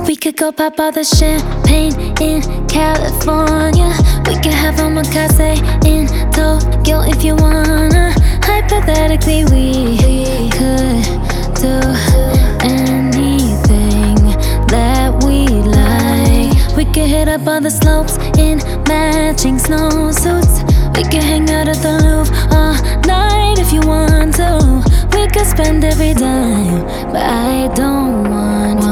We could go pop all the champagne in California. We could have omakase in Tokyo if you wanna. Hypothetically, we could do anything that we like. We could hit up all the slopes in matching snowsuits. We could hang out at the Louvre all night if you want to. We could spend every dime, but I don't want